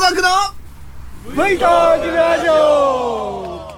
学のフイトークラジオ。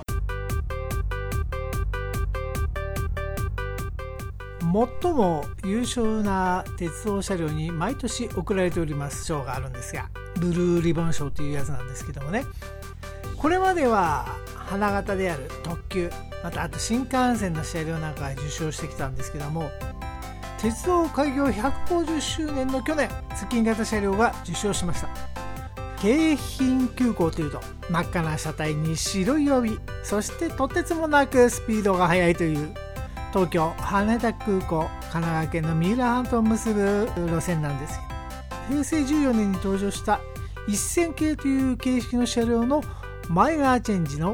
最も優秀な鉄道車両に毎年贈られております賞があるんですが、ブルーリボン賞というやつなんですけどもね、これまでは花形である特急、またあと新幹線の車両なんかが受賞してきたんですけども、鉄道開業150周年の去年、通勤型車両が受賞しました。京浜急行というと真っ赤な車体に白い帯、そしてとてつもなくスピードが速いという東京羽田空港、神奈川県の三浦半島を結ぶ路線なんですけど、平成14年に登場した1000系という形式の車両のマイナーチェンジの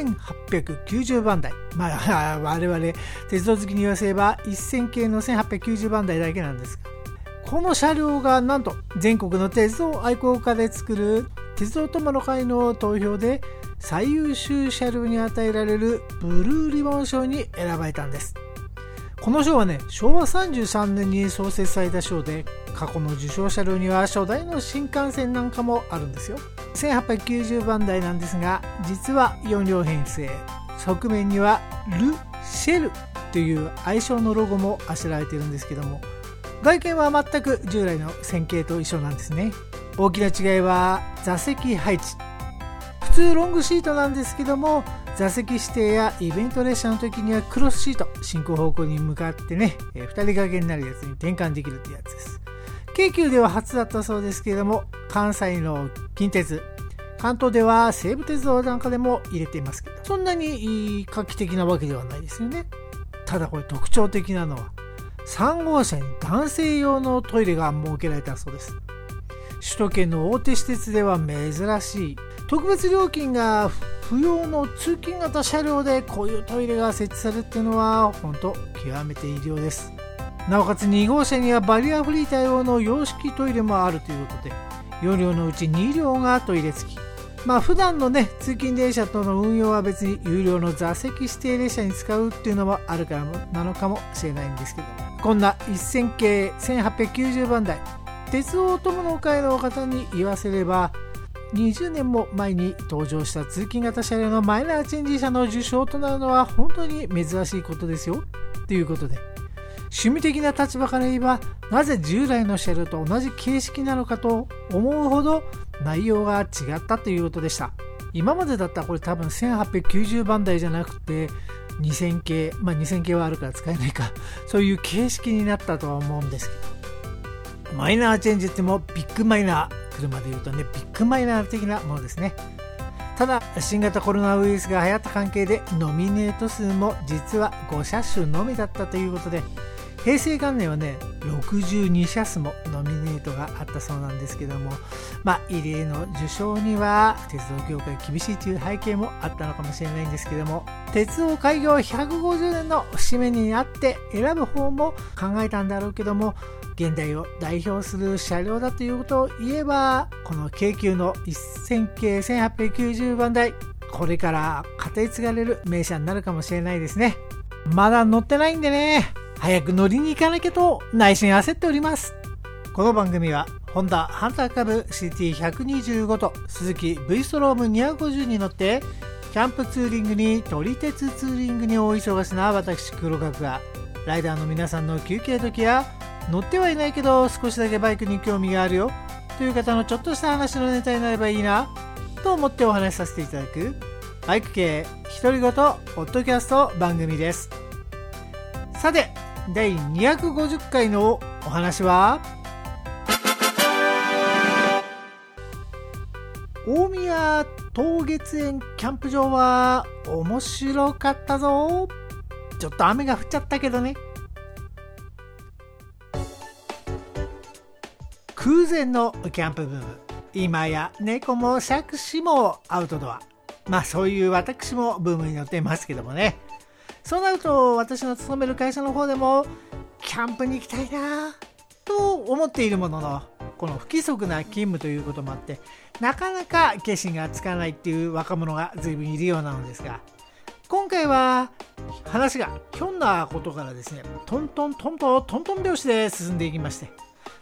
1890番台、我々鉄道好きに言わせれば1000系の1890番台だけなんですが、この車両がなんと全国の鉄道愛好家で作る鉄道友の会の投票で最優秀車両に与えられるブルーリボン賞に選ばれたんです。この賞はね、昭和33年に創設された賞で、過去の受賞車両には初代の新幹線なんかもあるんですよ。1890番台なんですが、実は4両編成、側面にはル・シェルという愛称のロゴもあしらわれているんですけども、外見は全く従来の1000系と一緒なんですね。大きな違いは座席配置。普通ロングシートなんですけども、座席指定やイベント列車の時にはクロスシート、進行方向に向かってね、2人掛けになるやつに転換できるってやつです。京急では初だったそうですけれども、関西の近鉄、関東では西武鉄道なんかでも入れていますけど、そんなに画期的なわけではないですよね。ただこれ特徴的なのは、3号車に男性用のトイレが設けられたそうです。首都圏の大手私鉄では珍しい、特別料金が不要の通勤型車両でこういうトイレが設置されるっていうのは本当極めて異例です。なおかつ2号車にはバリアフリー対応の洋式トイレもあるということで、4両のうち2両がトイレ付き。普段のね、通勤電車との運用は別に有料の座席指定列車に使うっていうのもあるからなのかもしれないんですけど、こんな1000系1890番台、鉄道友の会の方に言わせれば、20年も前に登場した通勤型車両のマイナーチェンジ車の受賞となるのは本当に珍しいことですよということで、趣味的な立場から言えば、なぜ従来の車両と同じ形式なのかと思うほど内容が違ったということでした。今までだったらこれ多分1890番台じゃなくて2000系、2000系はあるから使えないか、そういう形式になったとは思うんですけど、マイナーチェンジってもビッグマイナー、車で言うとね、ビッグマイナー的なものですね。ただ新型コロナウイルスが流行った関係でノミネート数も実は5車種のみだったということで、平成元年はね62車種もノミネートがあったそうなんですけども、異例の受賞には鉄道業界厳しいという背景もあったのかもしれないんですけども、鉄道開業150年の節目にあって選ぶ方も考えたんだろうけども、現代を代表する車両だということを言えば、この京急の1000系1890番台、これから語り継がれる名車になるかもしれないですね。まだ乗ってないんでね、早く乗りに行かなきゃと内心焦っております。この番組はホンダハンター株 CT125 とスズキ V ストローム250に乗ってキャンプツーリングに撮り鉄ツーリングに大忙しな私黒角が、ライダーの皆さんの休憩時や乗ってはいないけど少しだけバイクに興味があるよという方のちょっとした話のネタになればいいなと思ってお話しさせていただくバイク系独り言ポッドキャスト番組です。さて第250回のお話は、大宮桃月園キャンプ場は面白かったぞ。ちょっと雨が降っちゃったけどね。空前のキャンプブーム、今や猫も杓子もアウトドア、そういう私もブームに乗っていますけどもね。そうなると私の勤める会社の方でもキャンプに行きたいなと思っているものの、この不規則な勤務ということもあってなかなか決心がつかないっていう若者が随分いるようなのですが、今回は話がひょんなことからですね、トントン拍子で進んでいきまして、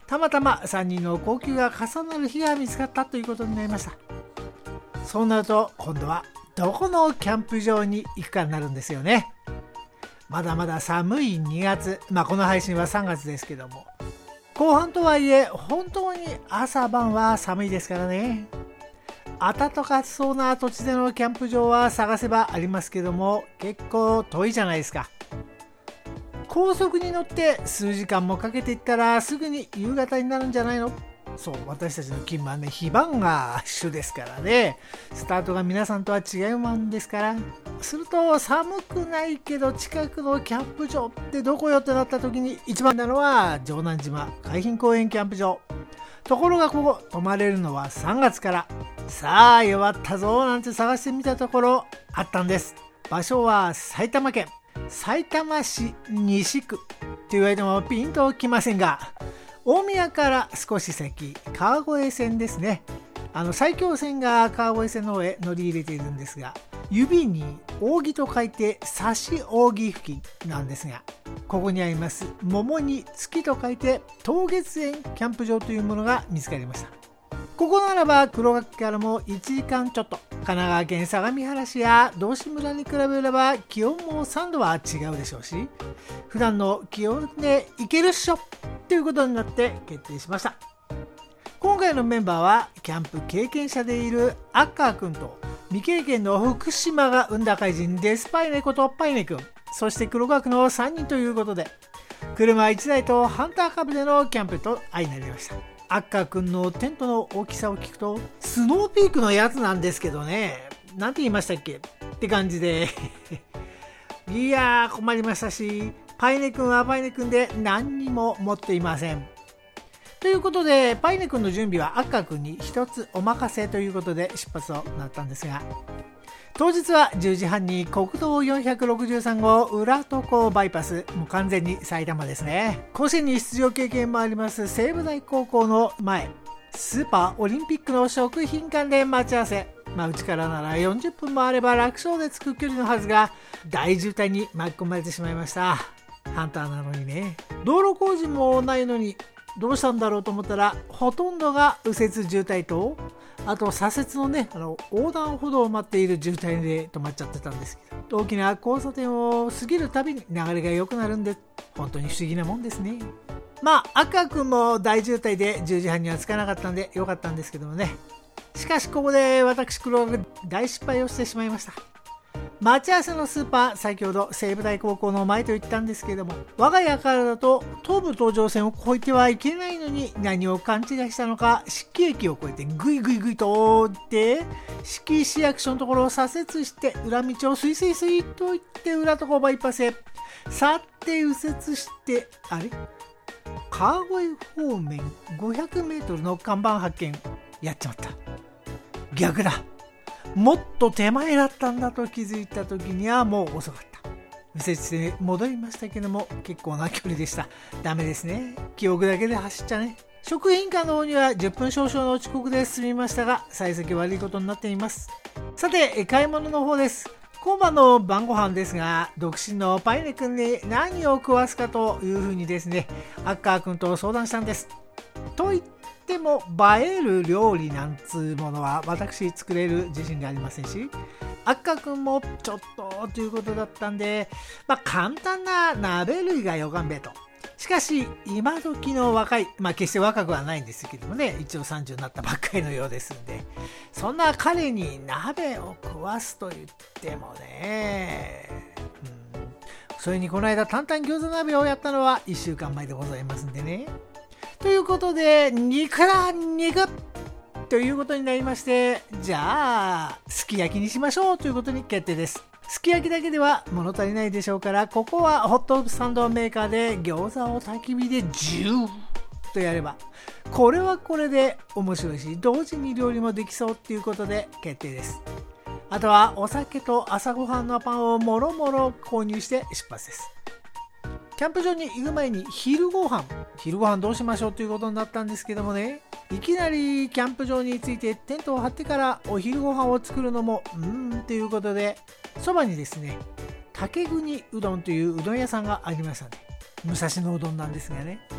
たまたま3人の高級が重なる日が見つかったということになりました。そうなると今度はどこのキャンプ場に行くかになるんですよね。まだまだ寒い2月、この配信は3月ですけども、後半とはいえ本当に朝晩は寒いですからね。暖かそうな土地でのキャンプ場は探せばありますけども、結構遠いじゃないですか。高速に乗って数時間もかけていったらすぐに夕方になるんじゃないの？そう、私たちの勤務はね、非番が主ですからね、スタートが皆さんとは違うもんですから。すると寒くないけど近くのキャンプ場ってどこよってなった時に一番なのは城南島海浜公園キャンプ場。ところがここ泊まれるのは3月から。さあ弱ったぞなんて探してみたところあったんです。場所は埼玉県さいたま市西区って言われてもピンときませんが、大宮から少し先、川越線ですね。埼京線が川越線の方へ乗り入れているんですが、指に扇と書いて差し扇付近なんですが、ここにあります桃に月と書いて東月園キャンプ場というものが見つかりました。ここならば黒岳からも1時間ちょっと、神奈川県相模原市や道志村に比べれば気温も3度は違うでしょうし、普段の気温で行けるっしょということになって決定しました。今回のメンバーはキャンプ経験者でいるアッカー君と未経験の福島が生んだ怪人デスパイネことパイネ君、そして黒岳の3人ということで、車1台とハンター株でのキャンプと相なりました。アッカー君のテントの大きさを聞くと、スノーピークのやつなんですけどね、なんて言いましたっけって感じでいやー困りましたし、パイネ君はパイネ君で何にも持っていません。ということでパイネ君の準備はアッカー君に一つお任せということで出発となったんですが、当日は10時半に国道463号裏戸港バイパス、もう完全に埼玉ですね。甲子園に出場経験もあります西武大高校の前、スーパーオリンピックの食品館で待ち合わせ。うちからなら40分もあれば楽勝で着く距離のはずが、大渋滞に巻き込まれてしまいました。ハンターなのにね。道路工事もないのにどうしたんだろうと思ったら、ほとんどが右折渋滞と、あと左折のね、横断歩道を待っている渋滞で止まっちゃってたんですけど、大きな交差点を過ぎるたびに流れが良くなるんで、本当に不思議なもんですね。赤くんも大渋滞で10時半には着かなかったんで良かったんですけどもね。しかしここで私黒が大失敗をしてしまいました。待ち合わせのスーパー、先ほど西武大高校の前と言ったんですけれども、我が家からだと東武東上線を越えてはいけないのに、何を勘違いしたのか、志木駅を越えてぐいぐいぐいとって、志木市役所のところを左折して裏道をスイスイスイと行って裏とこバイパスへ去って右折して、川越方面500メートルの看板発見。やっちまった。逆だ。もっと手前だったんだと気づいた時にはもう遅かった。右折して戻りましたけども、結構な距離でした。ダメですね。記憶だけで走っちゃね。食品館の方には10分少々の遅刻で済みましたが、幸先悪いことになっています。さて、買い物の方です。今晩の晩ご飯ですが、独身のパイネ君に何を食わすかというふうにですね、アッカー君と相談したんです。と言っても映える料理なんつうものは私作れる自信がありませんし、アッカー君もちょっとということだったんで、簡単な鍋類がよかんべと。しかし今時の若い、決して若くはないんですけどもね、一応30になったばっかりのようですんで、そんな彼に鍋を食わすと言ってもね、それにこの間担々餃子鍋をやったのは1週間前でございますんでね。ということで、肉だ肉ということになりまして、じゃあすき焼きにしましょうということに決定です。すき焼きだけでは物足りないでしょうから、ここはホットサンドメーカーで餃子を焚き火でジューッとやれば、これはこれで面白いし、同時に料理もできそうっていうことで決定です。あとはお酒と朝ごはんのパンをもろもろ購入して出発です。キャンプ場に行く前に昼ごはんどうしましょうということになったんですけどもね、いきなりキャンプ場に着いてテントを張ってからお昼ごはんを作るのもということで、そばにですね、竹国うどんといううどん屋さんがありましたね。武蔵野うどんなんですがね、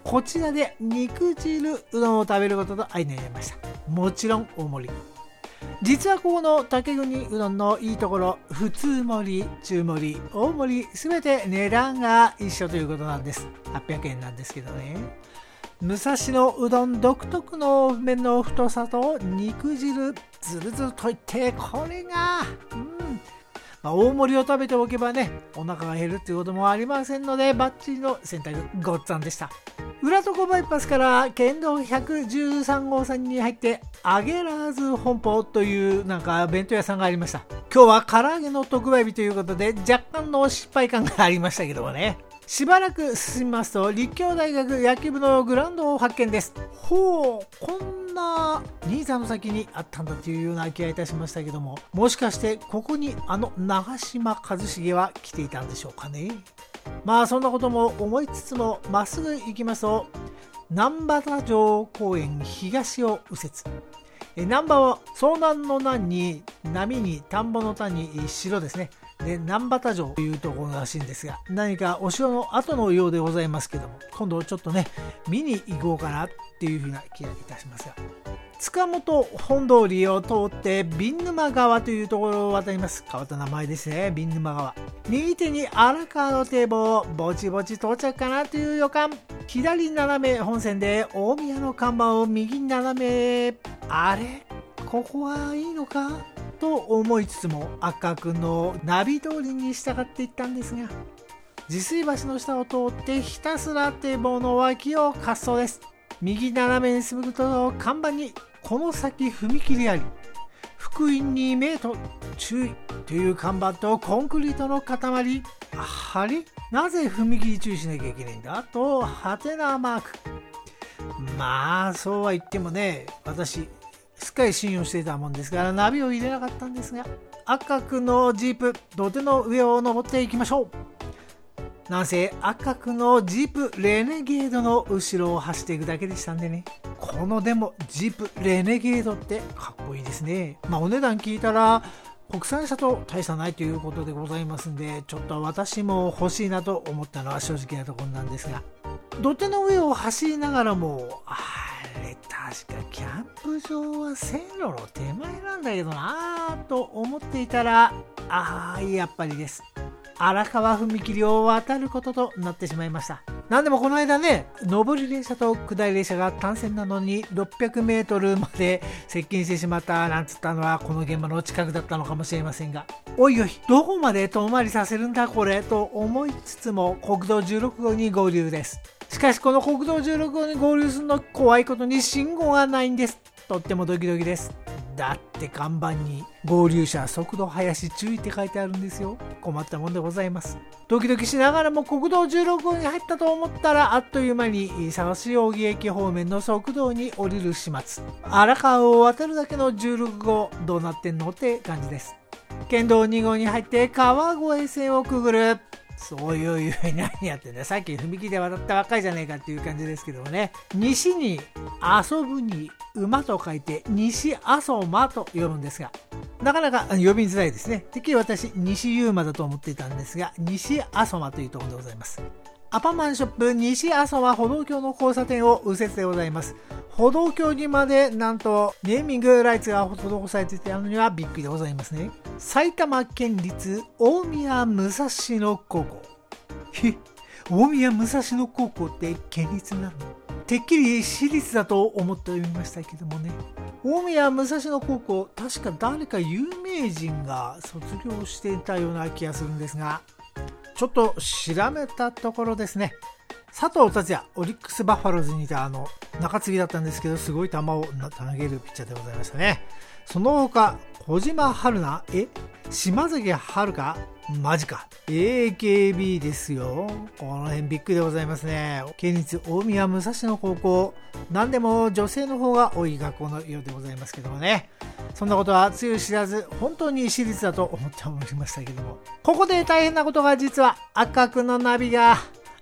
こちらで肉汁うどんを食べることと相成りました。もちろん大盛り。実はここの竹国うどんのいいところ、普通盛り、中盛り、大盛りすべて値段が一緒ということなんです。800円なんですけどね。武蔵野うどん独特の麺の太さと肉汁ずるずるといって、これが大盛りを食べておけばね、お腹が減るっていうこともありませんので、バッチリの選択ごっつぁんでした。浦床バイパスから県道113号線に入って揚げらーず本舗という弁当屋さんがありました。今日は唐揚げの特売日ということで若干の失敗感がありましたけどもね。しばらく進みますと立教大学野球部のグラウンドを発見です。ほう、こんな新座の先にあったんだというような気がいたしましたけども、もしかしてここに長嶋一茂は来ていたんでしょうかね。まあそんなことも思いつつもまっすぐ行きますと難波田城公園東を右折。難波は遭難の難に波に田んぼの田に城ですね。で難波田城というところらしいんですが、何かお城の跡のようでございますけども、今度ちょっとね見に行こうかなっていうふうな気がいたしますが、塚本本通りを通って瓶沼川というところを渡ります。変わった名前ですね、瓶沼川。右手に荒川の堤防、ぼちぼち到着かなという予感。左斜め本線で大宮の看板を右斜め、あれここはいいのかと思いつつも赤くのナビ通りに従っていったんですが、治水橋の下を通ってひたすら堤防の脇を滑走です。右斜めに進むと看板にこの先踏切あり、福音2メートル注意という看板とコンクリートの塊。あれなぜ踏切注意しなきゃいけないんだとハテナマーク。まあそうは言ってもね、私すっかり信用していたもんですからナビを入れなかったんですが、赤くのジープ土手の上を登っていきましょう。なんせ赤くのジープレネゲードの後ろを走っていくだけでしたんでね。このでもジープレネゲードってかっこいいですね。まあお値段聞いたら国産車と大差ないということでございますんで、ちょっと私も欲しいなと思ったのは正直なところなんですが、土手の上を走りながらもあれ確かキャンプ場は線路の手前なんだけどなと思っていたら、やっぱりです。荒川踏切を渡ることとなってしまいました。なんでもこの間ね、上り列車と下り列車が単線なのに600メートルまで接近してしまったなんつったのはこの現場の近くだったのかもしれませんが、おいおいどこまで遠回りさせるんだこれと思いつつも国道16号に合流です。しかしこの国道16号に合流するの怖いことに信号がないんです。とってもドキドキです。だって看板に合流車速度速し注意って書いてあるんですよ。困ったもんでございます。ドキドキしながらも国道16号に入ったと思ったらあっという間に沢市扇駅方面の側道に降りる始末。荒川を渡るだけの16号どうなってんのって感じです。県道2号に入って川越線をくぐる。そういう何やってんだ、さっき踏切で渡ったばっかりじゃねえかっていう感じですけどもね。西に遊ぶに馬と書いて西阿蘇馬と呼ぶんですが、なかなか呼びづらいですね。てっきり私西遊馬だと思っていたんですが、西阿蘇馬というところでございます。アパマンショップ西阿蘇は歩道橋の交差点を右折でございます。歩道橋にまでなんとネーミングライツが施されていたのにはびっくりでございますね。埼玉県立大宮武蔵野高校。大宮武蔵野高校って県立なの？てっきり私立だと思っておりましたけどもね。大宮武蔵野高校、確か誰か有名人が卒業していたような気がするんですが、ちょっと調べたところですね、佐藤達也、オリックスバファローズにいた中継ぎだったんですけど、すごい球を投げるピッチャーでございましたね。その他小島春菜、島崎遥香、マジか AKB ですよ。この辺びっくりでございますね。県立大宮武蔵野高校、何でも女性の方が多い学校のようでございますけどもね。そんなことはつゆ知らず本当に私立だと思っておりましたけども、ここで大変なことが、実は赤くのナビが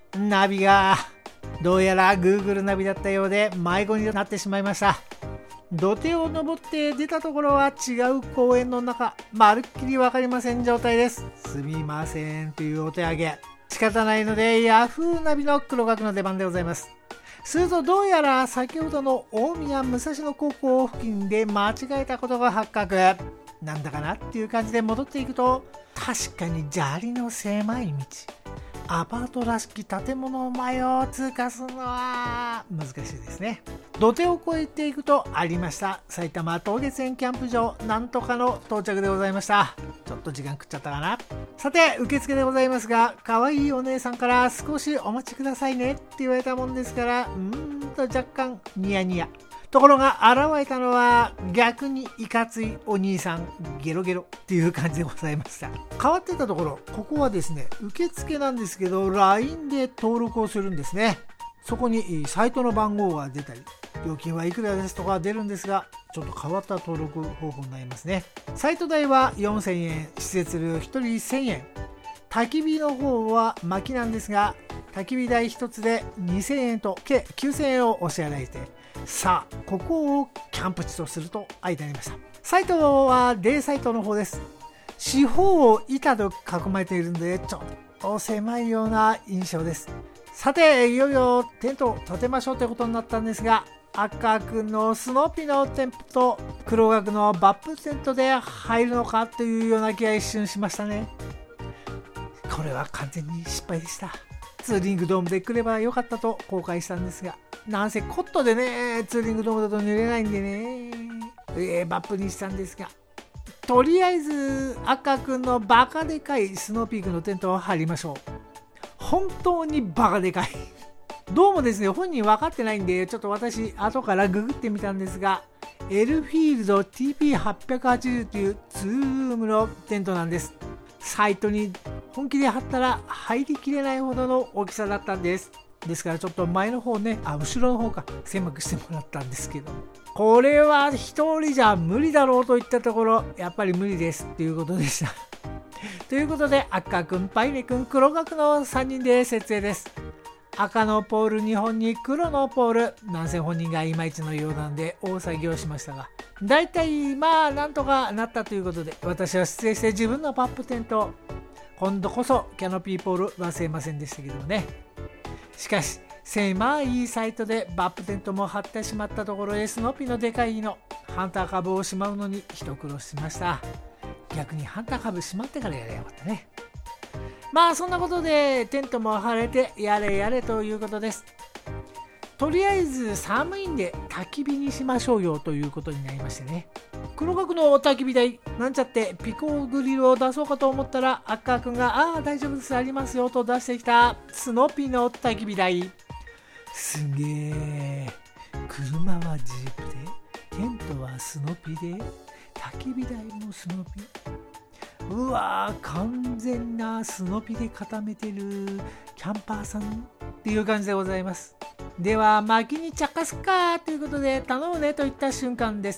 どうやら Google ナビだったようで迷子になってしまいました。土手を登って出たところは違う公園の中、まるっきり分かりません状態です。すみませんというお手上げ。仕方ないので Yahoo ナビの黒学の出番でございます。 するとどうやら先ほどの大宮武蔵野高校付近で間違えたことが発覚。なんだかなっていう感じで戻っていくと、確かに砂利の狭い道、アパートらしき建物の前を通過するのは難しいですね。土手を越えていくとありました埼玉東月園キャンプ場なんとかの到着でございました。ちょっと時間食っちゃったかな。さて受付でございますが、可愛いお姉さんから少しお待ちくださいねって言われたもんですから、若干ニヤニヤ。ところが現れたのは逆にいかついお兄さん、ゲロゲロっていう感じでございました。変わってたところ、ここはですね受付なんですけど LINE で登録をするんですね。そこにサイトの番号が出たり、料金はいくらですとか出るんですが、ちょっと変わった登録方法になりますね。サイト代は4000円、施設料1人1000円、焚き火の方は薪なんですが、焚き火代1つで2000円と計9000円をお支払いして、さあここをキャンプ地とすると相なりました。サイトはデイサイトの方です。四方を板で囲まれているのでちょっと狭いような印象です。さていよいよテントを立てましょうということになったんですが、赤くんのスノーピーのテントと黒学のバップテントで入るのかというような気が一瞬しましたね。これは完全に失敗でした。ツーリングドームで来ればよかったと後悔したんですが、なんせコットでねツーリングドームだと寝れないんでね、バップにしたんですが、とりあえず赤くんのバカでかいスノーピークのテントを張りましょう。本当にバカでかいどうもですね本人分かってないんで、ちょっと私後からググってみたんですが、エルフィールド TP880 というツールームのテントなんです。サイトに本気で貼ったら入りきれないほどの大きさだったんです。ですからちょっと前の方ね、後ろの方か狭くしてもらったんですけど、これは一人じゃ無理だろうといったところ、やっぱり無理ですっていうことでしたということで赤くん、パイネくん、黒学の3人で設営です。赤のポール2本に黒のポール、なんせ本人がいまいちのようなんで大騒ぎをしましたが、だいたいまあなんとかなったということで、私は出演して自分のバップテント、今度こそキャノピーポール忘れませんでしたけどね。しかし狭いサイトでバップテントも張ってしまったところで、スノピのでかいのハンター株をしまうのに一苦労しました。逆にハンター株しまってからやればよかったね。まあそんなことでテントも張れてやれやれということです。とりあえず寒いんで焚き火にしましょうよということになりましてね。黒学の焚き火台なんちゃってピコグリルを出そうかと思ったら、赤くんが大丈夫ですありますよと出してきたスノピの焚き火台、すげえ。車はジープで、テントはスノピで、焚き火台もスノピ。うわー、完全なスノピで固めてるキャンパーさんっていう感じでございます。では薪に着火すっかということで頼むねといった瞬間です。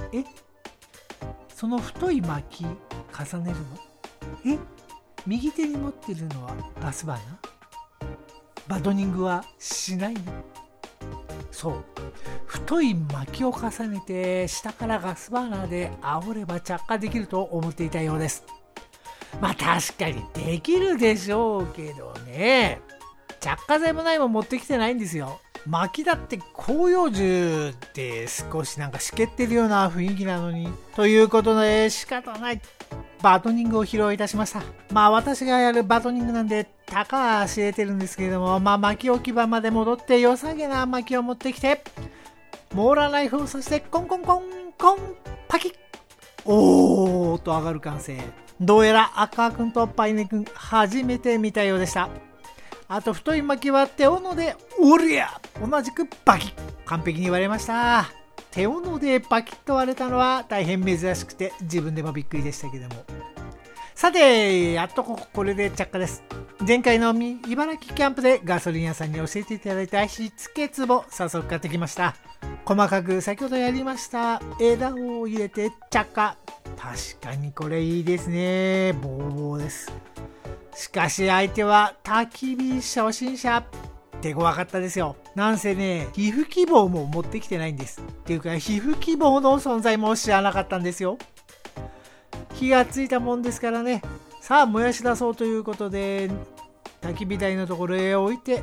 その太い薪重ねるの？右手に持ってるのはガスバーナー？バトニングはしないの？そう、太い薪を重ねて下からガスバーナーで煽れば着火できると思っていたようです。まあ確かにできるでしょうけどね、着火剤もないもん持ってきてないんですよ。薪だって広葉樹って少しなんかしけってるような雰囲気なのに、ということで仕方ないバトニングを披露いたしました。まあ私がやるバトニングなんでたかは知れてるんですけれども、まあ薪置き場まで戻って良さげな薪を持ってきて、モーラーナイフを刺してコンコンコンコンパキッ、おーと上がる完成。どうやら赤くんとパイネくん初めて見たようでした。あと太い薪は手斧でおりゃ同じくバキッ、完璧に割れました。手斧でバキッと割れたのは大変珍しくて自分でもびっくりでしたけども、さてやっとこれで着火です。前回の茨城キャンプでガソリン屋さんに教えていただいた火付け壺早速買ってきました。細かく先ほどやりました枝を入れて着火。確かにこれいいですね。ボーボーです。しかし相手は焚き火初心者、手強かったですよ。なんせね、皮膚希望も持ってきてないんです。っていうか皮膚希望の存在も知らなかったんですよ。火がついたもんですからね、さあ燃やし出そうということで焚き火台のところへ置いて、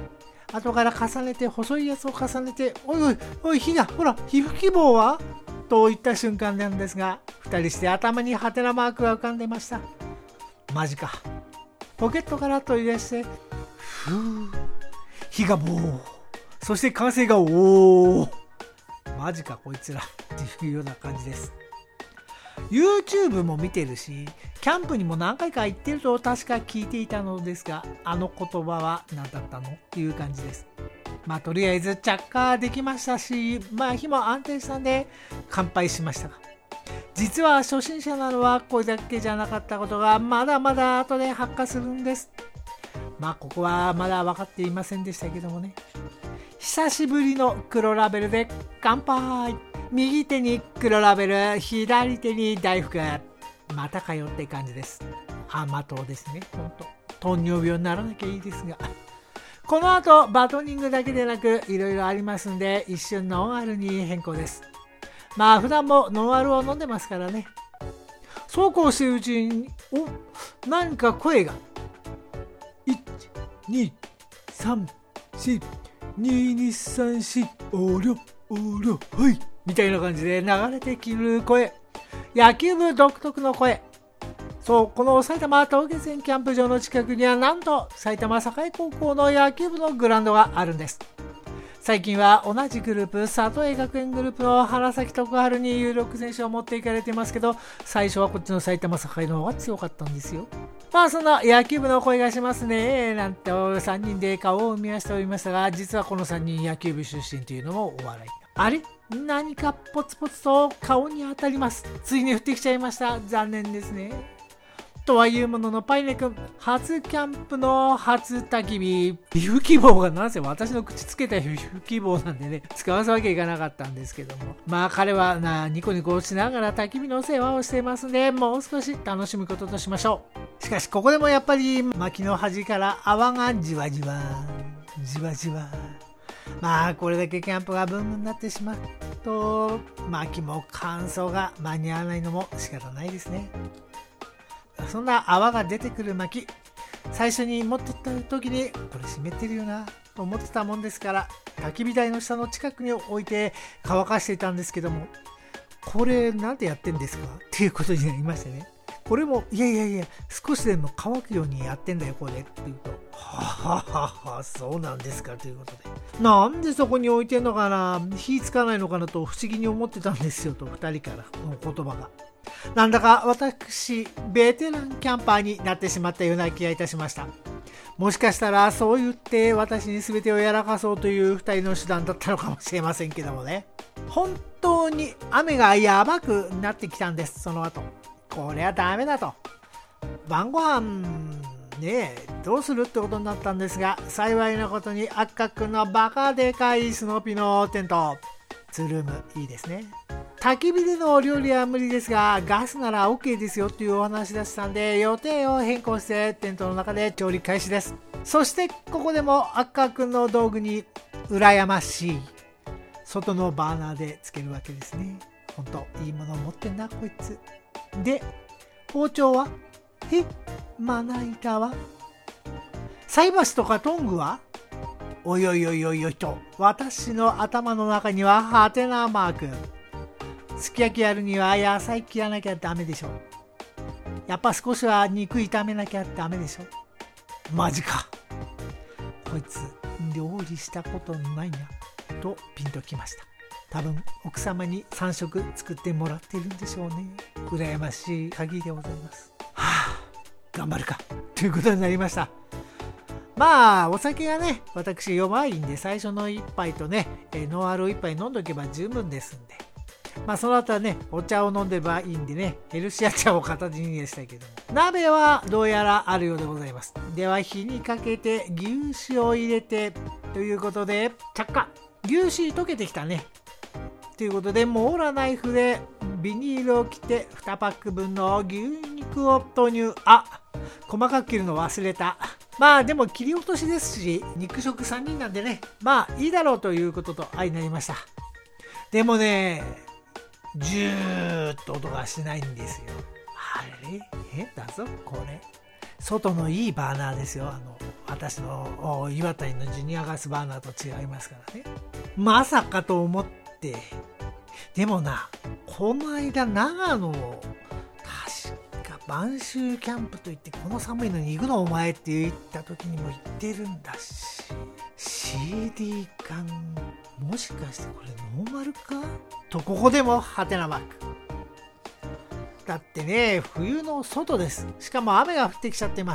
後から重ねて細いやつを重ねて、おいおいおい、火が、ほら、皮膚希望はと言った瞬間なんですが、2人して頭にハテナマークが浮かんでました。マジか。ポケットから取り出して、ふぅ、火がボー、そして歓声がおー、マジかこいつらっていうような感じです。YouTube も見てるし、キャンプにも何回か行ってると確か聞いていたのですが、あの言葉は何だったのっていう感じです。とりあえず着火できましたし、火も安定したんで乾杯しましたが、実は初心者なのはこれだけじゃなかったことがまだまだ後で発火するんです。ここはまだ分かっていませんでしたけどもね。久しぶりの黒ラベルで乾杯。右手に黒ラベル、左手に大福。またかよって感じです。甘党ですね。ほんと糖尿病にならなきゃいいですが、この後バトニングだけでなくいろいろありますんで、一瞬ノンアルに変更です。普段もノンアルを飲んでますからね。そうこうしているうちに何か声が1234223おりょおりょはいみたいな感じで流れてくる声、野球部独特の声。そう、この埼玉東下線キャンプ場の近くにはなんと埼玉栄高校の野球部のグラウンドがあるんです。最近は同じグループ、里江学園グループの花咲徳栄に有力選手を持っていかれてますけど、最初はこっちの埼玉栄の方が強かったんですよ。そんな野球部の声がしますねなんて3人で顔を見合わせておりましたが、実はこの3人野球部出身というのもお笑い。あれ、何かポツポツと顔に当たります。ついに降ってきちゃいました。残念ですね。とはいうものの、パイネ君初キャンプの初焚き火、皮膚希望がなんせ私の口つけた皮膚希望なんでね、使わすわけいかなかったんですけども、彼はニコニコしながら焚き火の世話をしていますので、もう少し楽しむこととしましょう。しかしここでもやっぱり薪の端から泡がじわじわじわじわ。これだけキャンプがブームになってしまうと、薪も乾燥が間に合わないのも仕方ないですね。そんな泡が出てくる薪、最初に持ってった時にこれ湿ってるよなと思ってたもんですから、焚き火台の下の近くに置いて乾かしていたんですけども、これなんでやってんですかっていうことになりましてね。これもいや少しでも乾くようにやってんだよこれって言うと、はそうなんですかということで、なんでそこに置いてんのかな、火つかないのかなと不思議に思ってたんですよと2人からの言葉が。なんだか私ベテランキャンパーになってしまったような気がいたしました。もしかしたらそう言って私に全てをやらかそうという2人の手段だったのかもしれませんけどもね。本当に雨がやばくなってきたんです。その後これはダメだと、晩ご飯ねどうするってことになったんですが、幸いなことにあっかくんのバカでかいスノーピのテントツールームいいですね。焚き火でのお料理は無理ですがガスなら OK ですよっていうお話でしたんで、予定を変更してテントの中で調理開始です。そしてここでもあっかくんの道具に羨ましい外のバーナーでつけるわけですね。ほんといいもの持ってんなこいつで、包丁はまな板は、菜箸とかトングは、おいと私の頭の中にはハテナマーク。すき焼きやるには野菜切らなきゃダメでしょ。やっぱ少しは肉炒めなきゃダメでしょ。マジかこいつ料理したことないなとピンときました。多分奥様に3食作ってもらってるんでしょうね。羨ましい限りでございます。頑張るかということになりました。お酒がね私弱いんで、最初の一杯とねノンアルを一杯飲んどけば十分ですんで、その後はねお茶を飲んでばいいんでね、ヘルシア茶を片手にでしたけども、鍋はどうやらあるようでございます。では火にかけて牛脂を入れてということで、着火。牛脂溶けてきたねということで、モーラナイフでビニールを切って2パック分の牛肉を投入。細かく切るの忘れた。でも切り落としですし肉食3人なんでね、いいだろうということと相なりました。でもねジューッと音がしないんですよ。あれ変だぞこれ。外のいいバーナーですよ。 私の岩谷のジュニアガスバーナーと違いますからね。まさかと思って、でもな、この間長野を確か晩秋キャンプといって、この寒いのに行くのお前って言った時にも行ってるんだし、 CD 缶もしかしてこれノーマルかと、ここでもハテナマーク。だってね、冬の外です。しかも雨が降ってきちゃってます。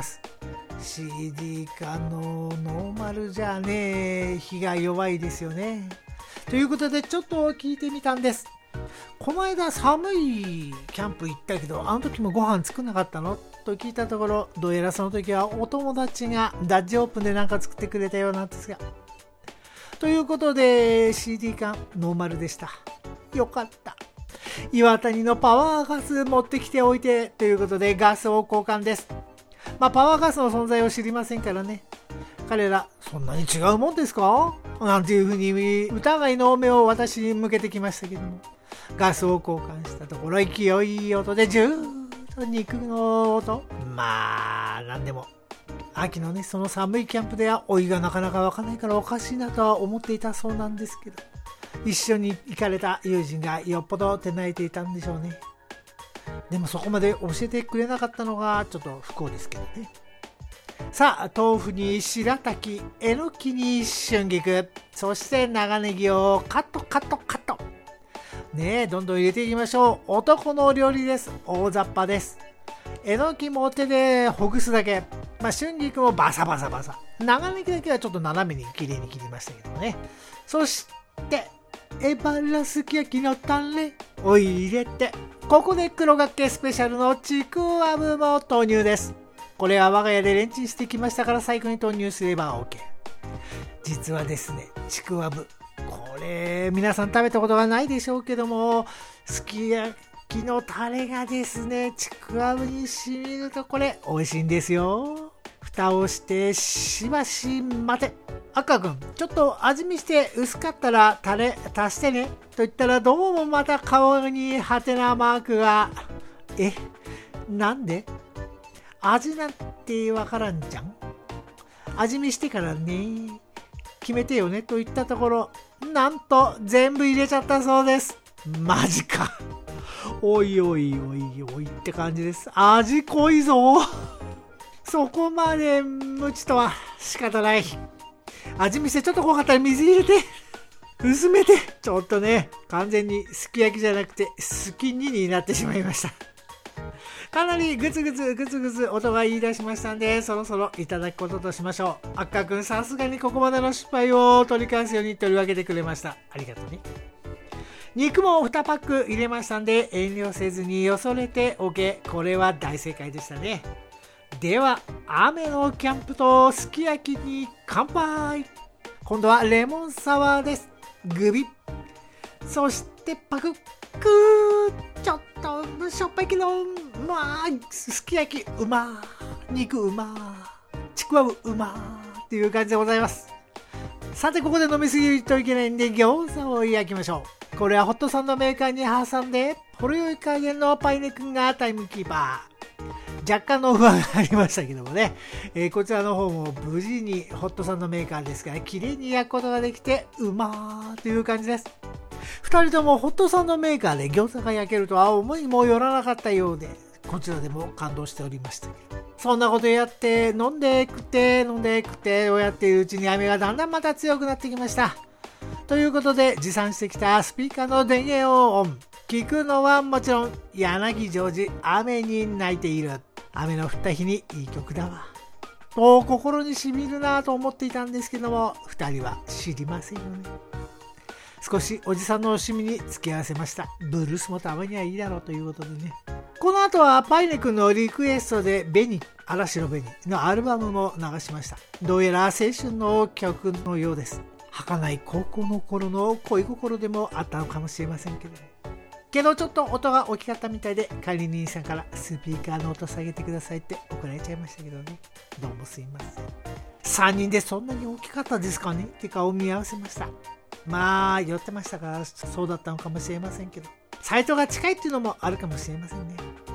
CD 缶のノーマルじゃね、火が弱いですよね。ということでちょっと聞いてみたんです。この間寒いキャンプ行ったけど、あの時もご飯作んなかったのと聞いたところ、どうやらその時はお友達がダッジオープンでなんか作ってくれたようなんですが、ということで CD 缶ノーマルでした。よかった。岩谷のパワーガス持ってきておいてということでガスを交換です。パワーガスの存在を知りませんからね。彼らそんなに違うもんですかなんていうふうに疑いの目を私に向けてきましたけども、ガスを交換したところ、勢いいい音でジューッと肉の音。なんでも秋のね、その寒いキャンプではお湯がなかなか湧かないからおかしいなとは思っていたそうなんですけど、一緒に行かれた友人がよっぽど手慣れていたんでしょうね。でもそこまで教えてくれなかったのがちょっと不幸ですけどね。さあ、豆腐に白滝、えのきに春菊、そして長ネギをカットねえ、どんどん入れていきましょう。男の料理です。大雑把です。えのきも手でほぐすだけ、春菊もバサバサ、長ネギだけはちょっと斜めに綺麗に切りましたけどね。そしてエバラすき焼きのタレを入れて、ここで黒がけスペシャルのちくわぶも投入です。これは我が家でレンチンしてきましたから最後に投入すれば OK。 実はですね、ちくわぶ、これ皆さん食べたことがないでしょうけども、すき焼きのタレがですね、ちくわぶに染みるとこれ美味しいんですよ。蓋をしてしばし待て。赤くん、ちょっと味見して薄かったらタレ足してねと言ったら、どうもまた顔にハテナマークが。なんで？味なんてわからんじゃん。味見してからね、決めてよねと言ったところ、なんと全部入れちゃったそうです。マジか。おいって感じです。味濃いぞ。そこまで無知とは仕方ない。味見してちょっと濃かったら水入れて薄めて、ちょっとね、完全にすき焼きじゃなくてすき煮になってしまいました。かなりグツグツ音が言い出しましたんで、そろそろいただくこととしましょう。あっかくん、さすがにここまでの失敗を取り返すように取り分けてくれました。ありがとうね。肉も2パック入れましたんで、遠慮せずによそれておけ。これは大正解でしたね。では雨のキャンプとすき焼きに乾杯。今度はレモンサワーです。グビッ、そしてパクッ、ちょっとしょっぱいけど、すき焼きうまー、肉うまー、ちくわぶうまーっていう感じでございます。さて、ここで飲みすぎるといけないんで餃子を焼きましょう。これはホットサンドメーカーに挟んで、ほろ酔い加減のパイネくんがタイムキーパー。若干の不安がありましたけどもね、こちらの方も無事にホットサンドメーカーですから綺麗に焼くことができてうまーという感じです。2人ともホットサンドメーカーで餃子が焼けるとは思いもよらなかったようで、こちらでも感動しておりましたけど、そんなことやって飲んで食ってをやっているうちに雨がだんだんまた強くなってきました。ということで持参してきたスピーカーの電源をオン。聞くのはもちろん柳ジョージ、雨に泣いている。雨の降った日にいい曲だわと心にしみるなと思っていたんですけども、2人は知りませんよね。少しおじさんの趣味に付き合わせました。ブルースもたまにはいいだろうということでね。この後はパイネくんのリクエストで嵐の紅のアルバムも流しました。どうやら青春の曲のようです。儚い高校の頃の恋心でもあったのかもしれませんけどちょっと音が大きかったみたいで、管理人さんからスピーカーの音下げてくださいって怒られちゃいましたけどね。どうもすいません。3人でそんなに大きかったですかねって顔を見合わせました。寄ってましたからそうだったのかもしれませんけど、サイトが近いっていうのもあるかもしれませんね。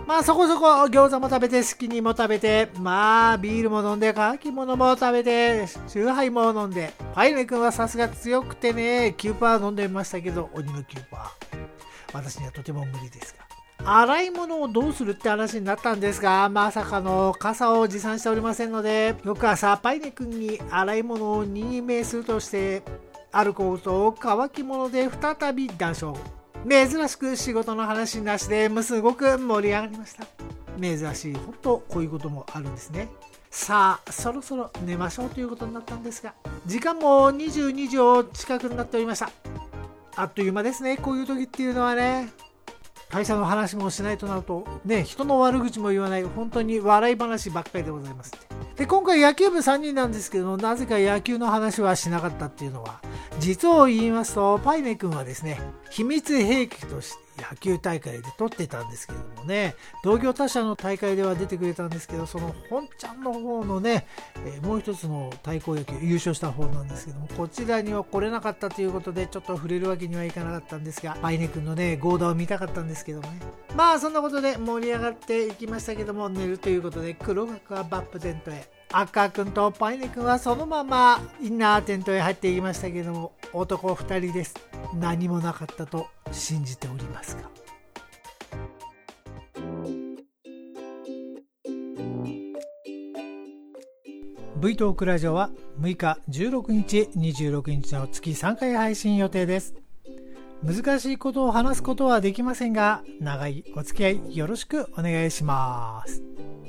そこそこ餃子も食べて、スキニも食べて、ビールも飲んで、乾き物も食べて、チューハイも飲んで、パイネ君はさすが強くてね、キューパー飲んでみましたけど、鬼のキューパー。私にはとても無理ですが。洗い物をどうするって話になったんですが、まさかの傘を持参しておりませんので、翌朝パイネ君に洗い物を任命するとして、アルコールと乾き物で再び談笑。珍しく仕事の話なしですごく盛り上がりました。珍しい、本当こういうこともあるんですね。さあ、そろそろ寝ましょうということになったんですが、時間も22時を近くになっておりました。あっという間ですね、こういう時っていうのはね。会社の話もしないとなるとね、人の悪口も言わない、本当に笑い話ばっかりでございます。で、今回野球部3人なんですけど、なぜか野球の話はしなかったっていうのは、実を言いますと、パイネ君はですね、秘密兵器として野球大会で取ってたんですけどもね、同業他社の大会では出てくれたんですけど、その本ちゃんの方のね、もう一つの対抗野球優勝した方なんですけども、こちらには来れなかったということで、ちょっと触れるわけにはいかなかったんですが、パイネ君のね、ゴーダを見たかったんですけどもね。そんなことで盛り上がっていきましたけども、寝るということで、黒学はバップテントへ。アッカー君とパイネ君はそのままインナーテントへ入っていきましたけども、男2人です。何もなかったと信じておりますが。V トークラジオは6日、16日、26日の月3回配信予定です。難しいことを話すことはできませんが、長いお付き合いよろしくお願いします。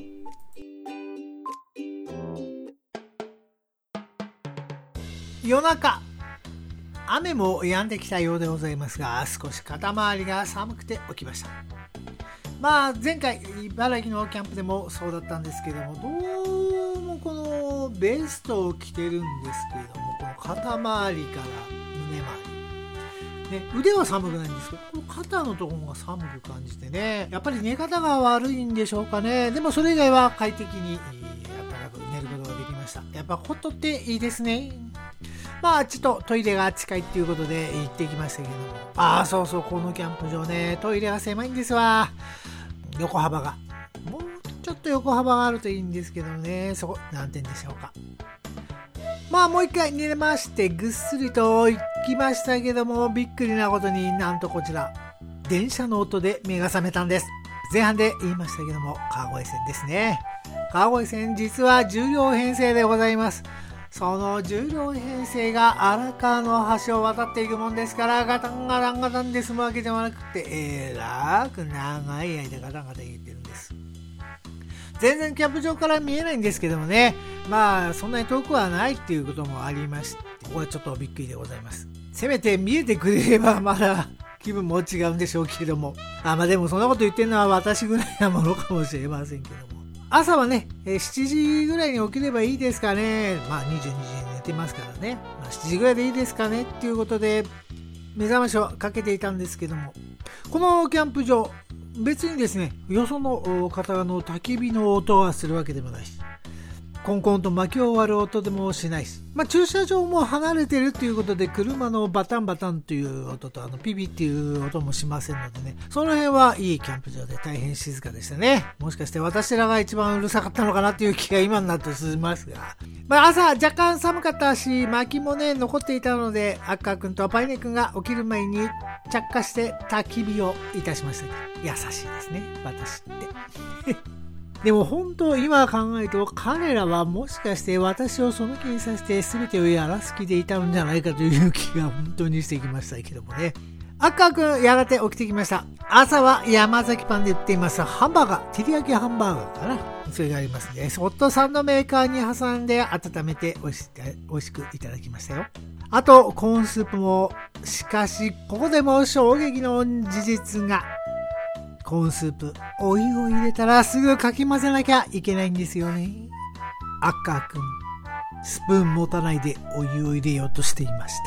夜中、雨も止んできたようでございますが、少し肩周りが寒くて起きました。前回茨城のキャンプでもそうだったんですけども、どうもこのベストを着てるんですけれども、この肩周りから胸周り、ね、腕は寒くないんですけど、この肩のところが寒く感じてね、やっぱり寝方が悪いんでしょうかね。でもそれ以外は快適に暖かく寝ることができました。やっぱホットっていいですね。ちょっとトイレが近いっていうことで行ってきましたけども、そうそう、このキャンプ場ね、トイレが狭いんですわ。横幅がもうちょっと横幅があるといいんですけどね、そこ何点でしょうか。もう一回寝ましてぐっすりと行きましたけども、びっくりなことになんとこちら電車の音で目が覚めたんです。前半で言いましたけども、川越線ですね。川越線実は10両編成でございます。その10両編成が荒川の橋を渡っていくもんですから、ガタンガタンガタンで済むわけではなくて、えらく長い間ガタンガタン言ってるんです。全然キャンプ場から見えないんですけどもね、そんなに遠くはないっていうこともありまして、ここはちょっとびっくりでございます。せめて見えてくれればまだ気分も違うんでしょうけれども、でもそんなこと言ってるのは私ぐらいなものかもしれませんけども、朝はね、7時ぐらいに起きればいいですかね。22時に寝てますからね。7時ぐらいでいいですかねっていうことで、目覚ましをかけていたんですけども、このキャンプ場、別にですね、よその方の焚き火の音はするわけでもないし、コンコンと薪を割る音でもしないし、駐車場も離れてるっていうことで、車のバタンバタンという音とピピっていう音もしませんのでね、その辺はいいキャンプ場で大変静かでしたね。もしかして私らが一番うるさかったのかなっていう気が今になってしますが、朝若干寒かったし、薪もね残っていたので、アッカー君とパイネ君が起きる前に着火して焚き火をいたしました。優しいですね、私ってでも本当今考えると、彼らはもしかして私をその気にさせて全てをやらす気でいたんじゃないかという気が本当にしてきましたけどもね。アッカー君やがて起きてきました。朝は山崎パンで売っていますハンバーガー、照り焼きハンバーガーかな、それがありますね。ホットサンドメーカーに挟んで温めて美味しくいただきましたよ。あとコーンスープも。しかしここでも衝撃の事実が。コーンスープ、お湯を入れたらすぐかき混ぜなきゃいけないんですよね。アッカー君、スプーン持たないでお湯を入れようとしていました。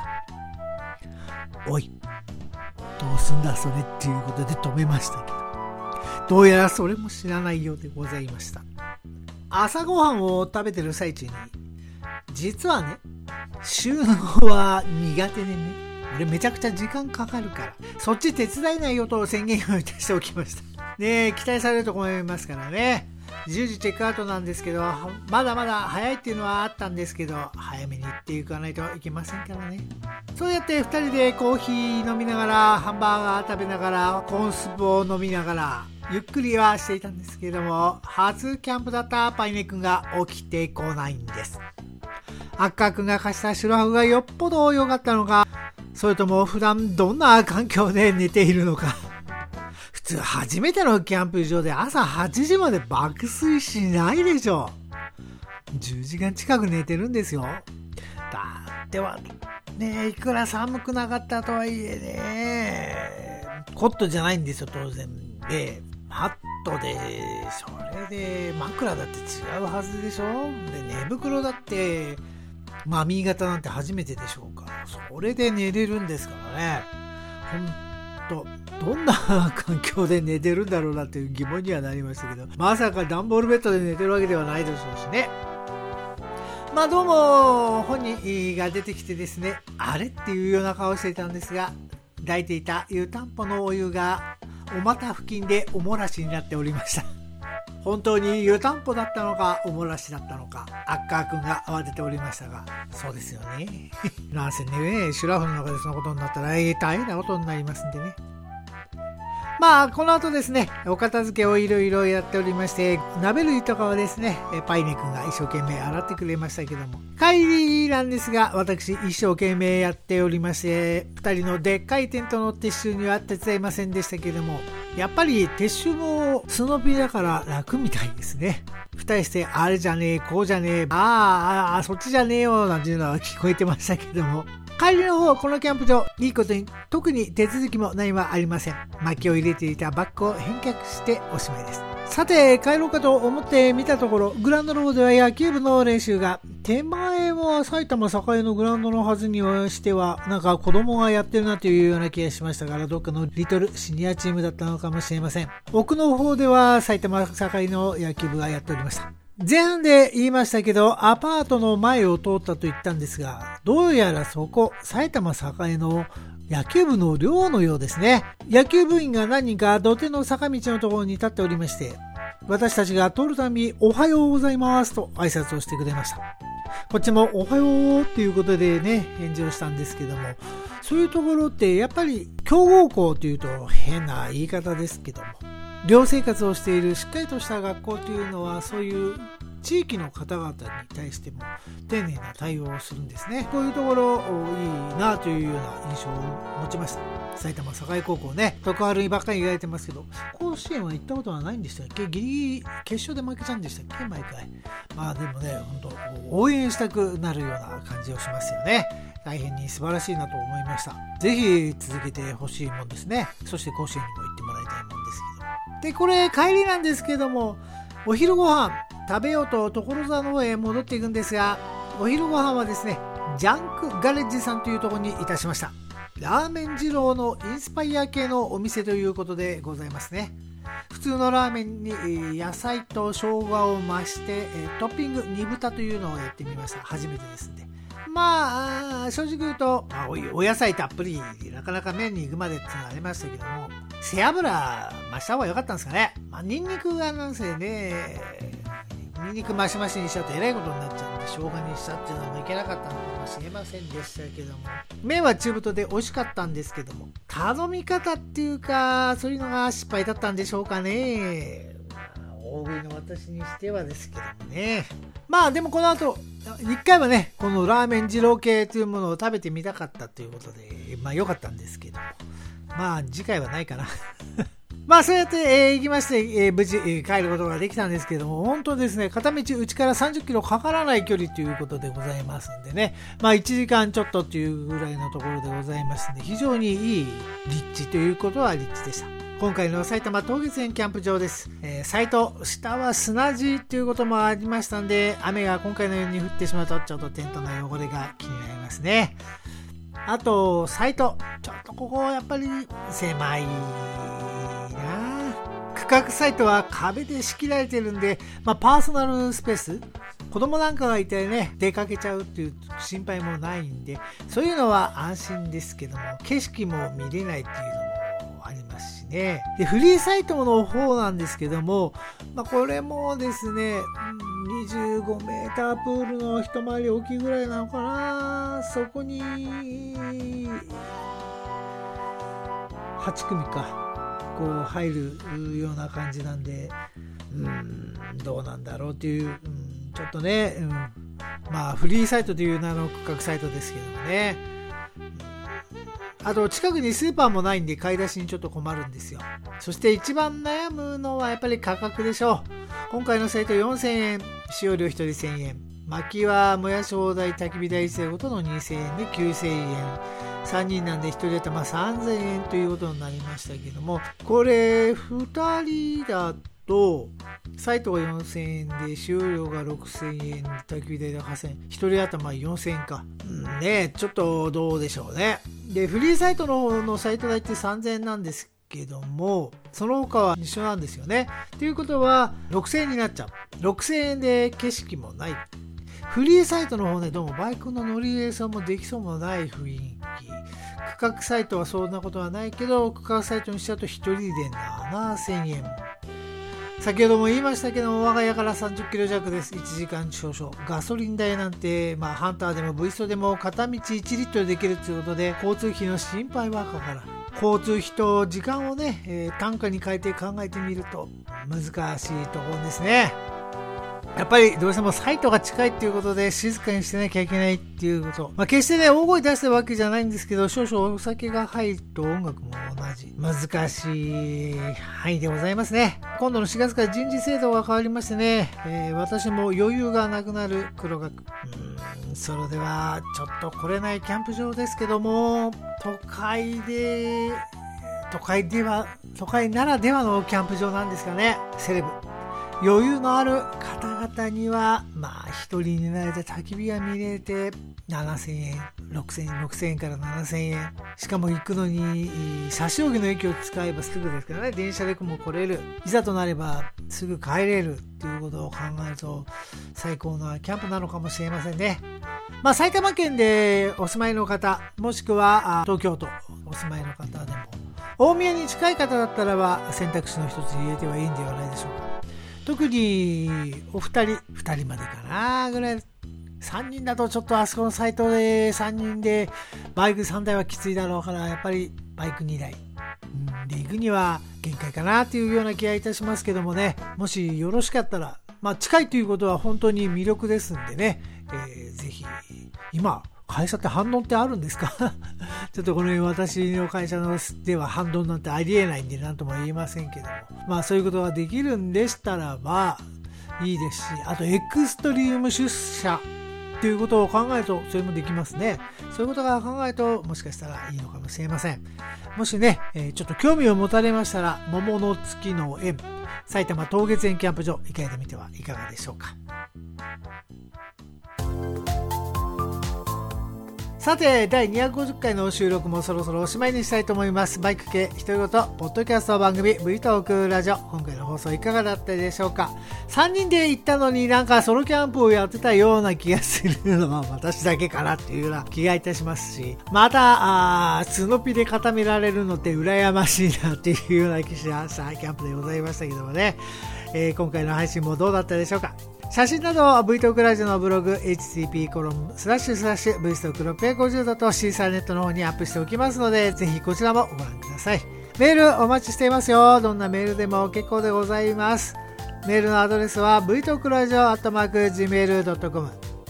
おい、どうすんだそれっていうことで止めましたけど、どうやらそれも知らないようでございました。朝ごはんを食べてる最中に、実はね、収納は苦手でね、俺めちゃくちゃ時間かかるから、そっち手伝えないよと宣言をいたしておきました。 ね、期待されると思いますからね。10時チェックアウトなんですけど、まだまだ早いっていうのはあったんですけど、早めに行っていかないといけませんからね。そうやって2人でコーヒー飲みながら、ハンバーガー食べながら、コーンスープを飲みながら、ゆっくりはしていたんですけども、初キャンプだったパイネ君が起きてこないんです。アッカー君が貸した白ハグがよっぽど良かったのか、それとも普段どんな環境で寝ているのか。普通初めてのキャンプ場で朝8時まで爆睡しないでしょ。10時間近く寝てるんですよ。だってはね、いくら寒くなかったとはいえね、コットじゃないんですよ当然で、マットで、それで枕だって違うはずでしょ。で寝袋だって新潟なんて初めてでしょうから、それで寝れるんですからね。どんな環境で寝てるんだろうなっていう疑問にはなりましたけど、まさか段ボールベッドで寝てるわけではないでしょうしね。どうも本人が出てきてですね、あれっていうような顔をしていたんですが、抱いていた湯たんぽのお湯がお股付近でおもらしになっておりました。本当に湯たんぽだったのかおもらしだったのか、アッカー君が慌てておりましたが、そうですよね。なんせね、シュラフの中でそのことになったら大変なことになりますんでね。この後ですね、お片付けをいろいろやっておりまして、鍋類とかはですね、パイネ君が一生懸命洗ってくれましたけども、帰りなんですが、私一生懸命やっておりまして、2人のでっかいテントの撤収には手伝いませんでしたけども、やっぱり撤収もスノピだから楽みたいですね。2人してあれじゃねえ、こうじゃねえ、そっちじゃねえよなんていうのは聞こえてましたけども、帰りの方、このキャンプ場、いいことに特に手続きも何もありません。薪を入れていたバッグを返却しておしまいです。さて、帰ろうかと思ってみたところ、グラウンドの方では野球部の練習が、手前は埼玉栄のグラウンドのはずにしては、なんか子供がやってるなというような気がしましたから、どっかのリトルシニアチームだったのかもしれません。奥の方では埼玉栄の野球部がやっておりました。前半で言いましたけど、アパートの前を通ったと言ったんですが、どうやらそこ、埼玉栄の野球部の寮のようですね。野球部員が何人か土手の坂道のところに立っておりまして、私たちが通るたびおはようございますと挨拶をしてくれました。こっちもおはようっていうことでね、返事をしたんですけども、そういうところってやっぱり強豪校というと変な言い方ですけども、寮生活をしているしっかりとした学校というのは、そういう地域の方々に対しても丁寧な対応をするんですね。こういうところいいなというような印象を持ちました。埼玉栄高校ね、徳春にばっかり言われてますけど、甲子園は行ったことはないんでしたっけ。ギリギリ決勝で負けちゃうんでしたっけ、毎回。でもね、本当応援したくなるような感じをしますよね。大変に素晴らしいなと思いました。ぜひ続けてほしいもんですね。そして甲子園にも行ってもらいたいもんですけど。で、これ帰りなんですけども、お昼ご飯食べようと所沢の方へ戻っていくんですが、お昼ご飯はですね、ジャンクガレッジさんというところにいたしました。ラーメン二郎のインスパイア系のお店ということでございますね。普通のラーメンに野菜と生姜を増してトッピング煮豚というのをやってみました。初めてですんで、正直言うとお野菜たっぷりなかなか麺に行くまでっていうのがありましたけども、背脂増した方が良かったんですかね。ニンニクがなんせね、ニンニク増し増しにしちゃうとえらいことになっちゃうんで、生姜にしたっていうのもいけなかったのかもしれませんでしたけども、麺は中太で美味しかったんですけども、頼み方っていうかそういうのが失敗だったんでしょうかね。大食いの私にしてはですけどもね。でもこの後一回はね、このラーメン二郎系というものを食べてみたかったということで、良かったんですけども、次回はないかな。そうやって、行きまして、無事、帰ることができたんですけども、本当ですね、片道うちから30キロかからない距離ということでございますんでね、1時間ちょっとというぐらいのところでございますんで、非常にいい立地ということは立地でした。今回の埼玉東月園キャンプ場です。サイト下は砂地ということもありましたんで、雨が今回のように降ってしまうとちょっとテントの汚れが気になりますね。あとサイトちょっとここやっぱり狭いな。区画サイトは壁で仕切られてるんで、パーソナルスペース、子供なんかがいてね、出かけちゃうっていう心配もないんで、そういうのは安心ですけども、景色も見れないっていうのもありますしね。 ね。でフリーサイトの方なんですけども、これもですね25メータープールの一回り大きいぐらいなのかな。そこに8組かこう入るような感じなんで、どうなんだろうっていう、ちょっとね、フリーサイトという名の区画サイトですけどもね、あと近くにスーパーもないんで買い出しにちょっと困るんですよ。そして一番悩むのはやっぱり価格でしょう。今回のサイト4000円、使用料1人1000円、薪は燃やし放題、焚き火台1世ごとの2000円で9000円、3人なんで1人頭3000円ということになりましたけども、これ2人だとサイトが4000円で使用料が6000円、焚き火台が8000円、1人頭4000円か、ちょっとどうでしょうね。でフリーサイトの方のサイト代って3000円なんですけども、その他は一緒なんですよね。ということは6000円になっちゃう。6000円で景色もない。フリーサイトの方ね、どうもバイクの乗り入れさんもできそうもない雰囲気。区画サイトはそんなことはないけど、区画サイトにしちゃうと1人で7000円。先ほども言いましたけども、我が家から30キロ弱です。1時間少々。ガソリン代なんて、ハンターでも V ストでも片道1リットルできるということで、交通費の心配はかからない。交通費と時間をね、単価に変えて考えてみると難しいところですね。やっぱりどうしてもサイトが近いっていうことで静かにしてなきゃいけないっていうこと。決してね、大声出してるわけじゃないんですけど、少々お酒が入ると音楽も同じ。難しい範囲でございますね。今度の4月から人事制度が変わりましてね、私も余裕がなくなる黒学。それではちょっと来れないキャンプ場ですけども、都会ならではのキャンプ場なんですかね。セレブ。余裕のある方々には一人になれて焚き火が見れて7000円、6000円から7000円、しかも行くのに差し置きの駅を使えばすぐですからね。電車でも来れる、いざとなればすぐ帰れるっていうことを考えると最高なキャンプなのかもしれませんね。埼玉県でお住まいの方、もしくは東京都お住まいの方でも、大宮に近い方だったらば選択肢の一つに入れてはいいんではないでしょうか。特にお2人までかなぐらい、3人だとちょっとあそこのサイトで3人でバイク3台はきついだろうから、やっぱりバイク2台で行くには限界かなというような気がいたしますけどもね。もしよろしかったら、近いということは本当に魅力ですんでね、ぜひ。今会社って反論ってあるんですかちょっとこの私の会社では反論なんてありえないんで何とも言えませんけども、そういうことができるんでしたらばいいですし、あとエクストリーム出社ということを考えるとそれもできますね。そういうことが考えるともしかしたらいいのかもしれません。もしね、ちょっと興味を持たれましたら、桃の月の園埼玉桃月園キャンプ場行かれてみてはいかがでしょうか。さて、第250回の収録もそろそろおしまいにしたいと思います。バイク系独り言ポッドキャスト番組 V トークラジオ、今回の放送いかがだったでしょうか。3人で行ったのにソロキャンプをやってたような気がするのは私だけかなっていうような気がいたしますし、またスノピで固められるのって羨ましいなっていうような気がしたキャンプでございましたけどもね、今回の配信もどうだったでしょうか。写真などは V トークラジオのブログ http://vstock650 とシーサーネットの方にアップしておきますので、ぜひこちらもご覧ください。メールお待ちしていますよ。どんなメールでも結構でございます。メールのアドレスは vtalkradio@gmail.com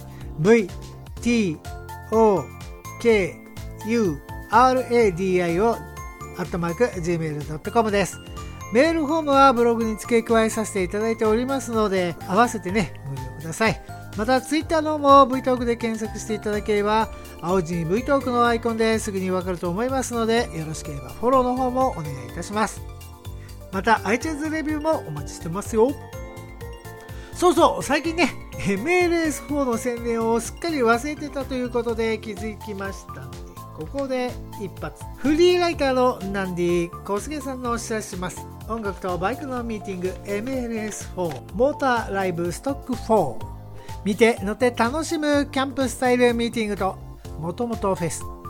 vtokuradio@gmail.com です。メールフォームはブログに付け加えさせていただいておりますので、合わせてね、ご利用ください。またツイッターの方も V トークで検索していただければ、青字に V トークのアイコンですぐにわかると思いますので、よろしければフォローの方もお願いいたします。また iTunes レビューもお待ちしてますよ。そうそう、最近ね、MLS4 の宣伝をすっかり忘れてたということで気づきましたので、ここで一発。フリーライターのナンディ小菅さんのお知らせします。音楽とバイクのミーティング MLS4 モーターライブストック4、見て乗って楽しむキャンプスタイルミーティングともともとフェス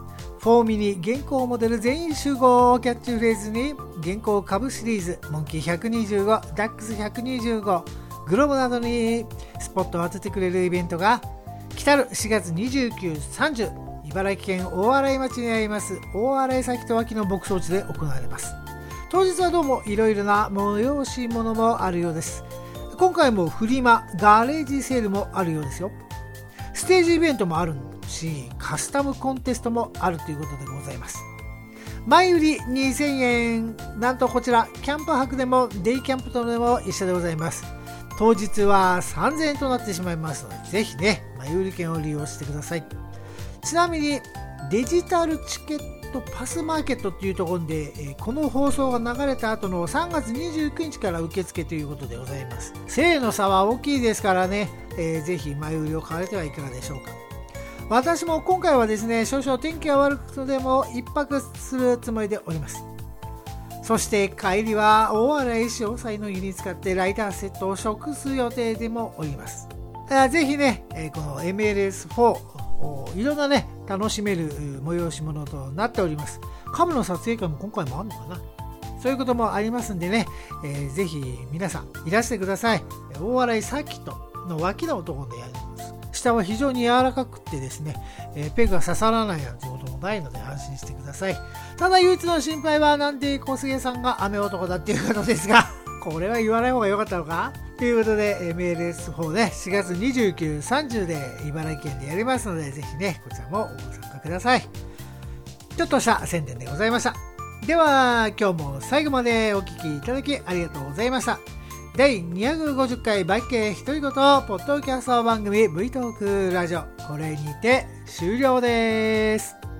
フォーミニ現行モデル全員集合をキャッチフレーズに、現行株シリーズモンキー125、ダックス125、グローブなどにスポットを当ててくれるイベントが来たる4月29、30、茨城県大洗町にあります大洗崎と脇の牧草地で行われます。当日はどうもいろいろな催し物もあるようです。今回もフリマ、ガレージセールもあるようですよ。ステージイベントもあるし、カスタムコンテストもあるということでございます。前売り2000円、なんとこちらキャンプ泊でもデイキャンプとでも一緒でございます。当日は3000円となってしまいますので、ぜひね、前売り券を利用してください。ちなみにデジタルチケットパスマーケットっていうところで、この放送が流れた後の3月29日から受付ということでございます。性の差は大きいですからね、ぜひ前売りを買われてはいかがでしょうか。私も今回はですね、少々天気が悪くても一泊するつもりでおります。そして帰りは大洗潮祭の湯に使ってライターセットを食す予定でもおります。ぜひね、この MLS4 いろんなね楽しめる催し物となっております。カムの撮影会も今回もあるのかな、そういうこともありますんでね、ぜひ皆さんいらしてください。大洗サーキットの脇のところでやります。下は非常に柔らかくてですね、ペグが刺さらないなんてこともないので安心してください。ただ唯一の心配は、なんで小菅さんが雨男だっていうことですが、これは言わない方が良かったのかということで、MLS4 ね、4月29、30で茨城県でやりますので、ぜひね、こちらもご参加ください。ちょっとした宣伝でございました。では、今日も最後までお聞きいただきありがとうございました。第250回バイケ独り言ポッドキャスト番組 V トークラジオ、これにて終了です。